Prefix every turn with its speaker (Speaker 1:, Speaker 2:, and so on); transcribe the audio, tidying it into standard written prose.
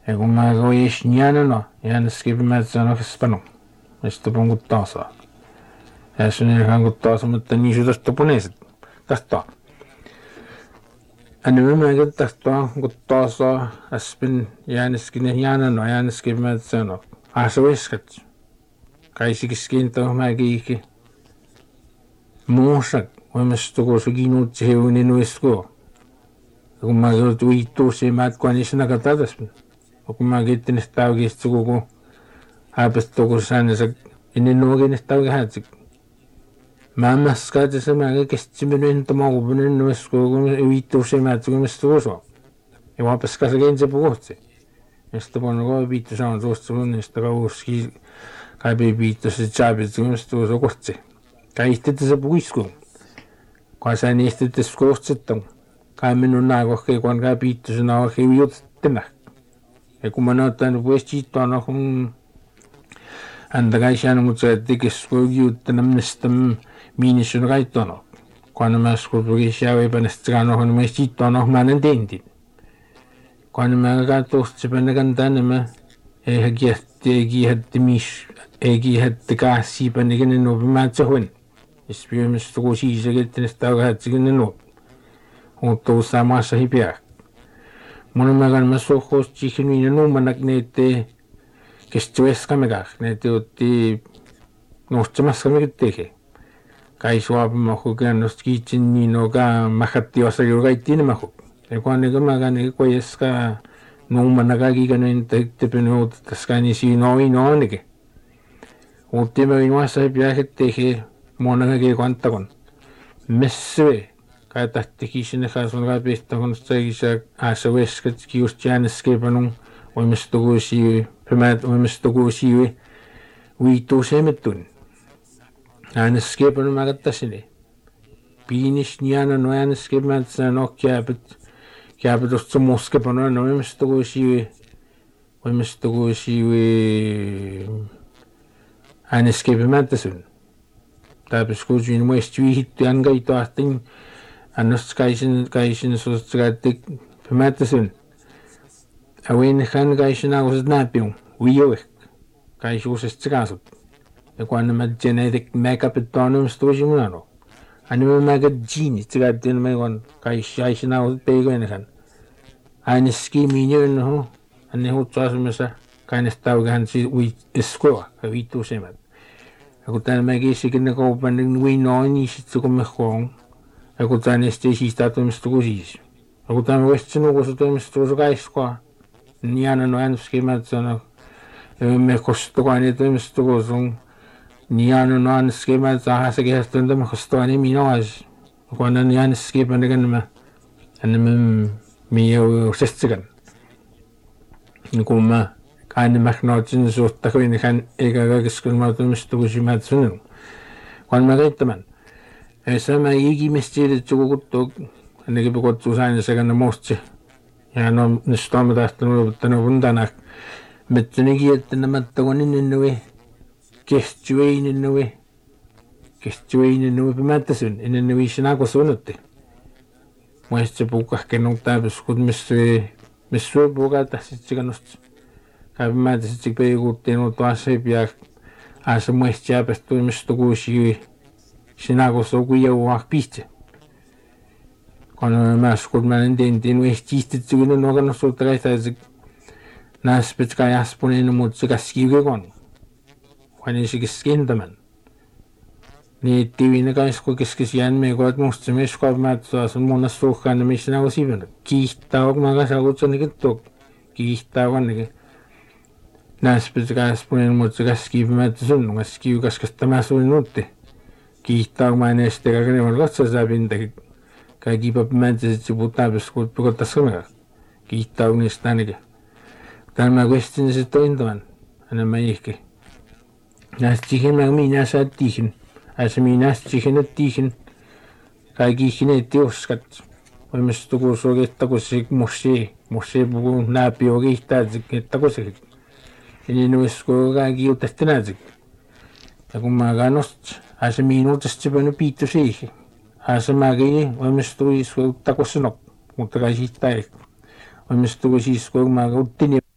Speaker 1: Ja kun mä kois nianano, jään skipimät sanoa hispano. Mistä punguttaasa. Ja sinne hanguttaasa, mutta niin sydästä puneset. Tästä. Anna mä tästä hanguttaasa, aspin jääniskin nianano, jään skipimät sanoa. Asa viskat. Kaisikin mä kiikki. Muusak, voimasta kun sukinut se heunin uisko. Kun mä olet uittuu se matkuanissa nakatatasmin. Kun mä kiittin sitä oikeasti koko haapasta kun saanessa ennen nuokin sitä oikein hätsik. Mä maskaat se mä kesti minun entama kupunen uisko kun uittuu se matkuanissa uisko. Ja vapaska se kentsä puhutsi. Ja sitten kun on viittu saan tuosta sun, niin sitten kauski kaipi viittu se tsaapit kun uisko kohti. Kaikki se puisko. Kun sä niistä tässä kohtsettaan. Kai minun naakohkei, kun kai piittu sen naakohkei juotettina. Ja kun mä näytän puistiittua nohun häntä kai sään, mutta se tekis kun juuttina mistä miinisun kaittoa. Kun mä skulpukin sieltä näistä nohun puistiittua nohun mä en teintin. Kun mä katsoin se pennäkään tänne mä ei kiihätti kaassi pennäkään nuopi mä tsehuin. Ja spyömistä kun siisäkin näistä aukahatsikin nuopi. Mutta usein maassa hipiä. Mun mielestä mä sohkosti niin nuumanak neette kestäväskämekään. Neette otti nostamaskamekin tekee. Kai suapima hukean nost kiitsin niin oka mahatti osa julkaitti nämä huk. Ja kun ne kämäkään ne kojeska nuumanakakin käyn teppinen uutaskaan niin siinä on nekin. Uutti mä maassa hipiä tekee monakakin kantakon. Messue. Kai tahtikin sinne kasvun kai pistää, kun se asa veskat just jäännäskepanun voimistokuusiivi viittuu semettun. Jäännäskepanun mä kattasini. Piinis niana no jäännäskepän sanoo kääpät osta muskepanun no voimistokuusiivi jäännäskepän Täppäs kuusin muista viihitty ankaita ahtin. Annos kaisin suostakaatti pimättäsyn. Awin hän kaisin auset näpiun. Uijoik. Kaisuusesta sekasut. Ja kun anna mä genetic make-upit tuonumista tuosi munano. Anna mä mäkä jeanit sekaattiin mä kun kaisin auset peikoin hän. Aina skimiin jönnö. Anna huuttu asumassa. Kainesta aukehan si ui iskoa. Ka viittuu semät. Ja kun tänne mä kiisikin ne kaupan, niin uinoin niin sitten kun me huon. Ja kun tänne sitten siistää toimista kuin siis. Ja kun tänne voisi sanoa, kun se toimista tuossa kaiskoa. Niin aina no äännöskemät sanoo. Ja me kostukaan ne toimista kuin sun. Niin aina no äännöskemät saa se kehästön tämä kostukaan ne minä olisi. Ja kun aina äännöskemät ne kannemme. Kannemme minä sestikan. Ja kun mä aina mäknautsin suhta kuin hän eikä kaikessa mä toimista kuin mä sanonut. Kun mä käyttämään. Ja sama ikimestiedät sukukuttu, ainakin kuttuu aina sekä musti. Ja no nyt on tahtonut ottanut vuntana. Mutta nekin, että nämä takonin nuvi, kestyöinen nuvi pimättäsyn, ennen nuvi sinä kun suunnutti. Muista se puukahken on täpys, kun missä puukata sitten kannusti. Kävimätä sitten peikuttiin, mutta aseipia, asa muista jääpästä mistä kuusi. Sinä kun se on kuin jouaa piste. Kun kun mä en teintiin, niin ehtiistit se kyllä nuokan sulta kähtää. Näspet kai aspunen, mutta se käskiukekon. Kun ei se keskentämän. Niin tiivinä kai kun keskis jäämme, kun et musta se myös kaavimäätä sun muunnas suhkaan, niin missä nää on siivänä. Kiihtää, kun mä kanssa kutsunnikin tuo. Kiihtää vannekin. Näspet kai aspunen, mutta se käskiukemäätä sun. Käskiukas tämä suin nutti. Kiihtää, kun mä en edes tekä kenevan katsoa pintakin. Kaikki päpämäntiset se puhutaan, kun pikottais kameraa. Kiihtää, kun niistä ainakin. Täällä mä kuestin se tointavan. Aina mä ihke. Näistä siihen mä minä saa tiihin. Äsä minä siihen et tiihin. Kaikki ihin ei tioskat. Voimista kun se oikeetta, kun se mussee puhuu näpi jo kiihtää, että kun se. Ja niin olisi, kun kaikki jutesti näytik. Ja kun mä kannost. Asa minuutista se pöydä piittu siihen. Asa mäkin voimistui iskuutta kun sanoo, mutta kai siitä ei. Voimistui siis kun mä uttini.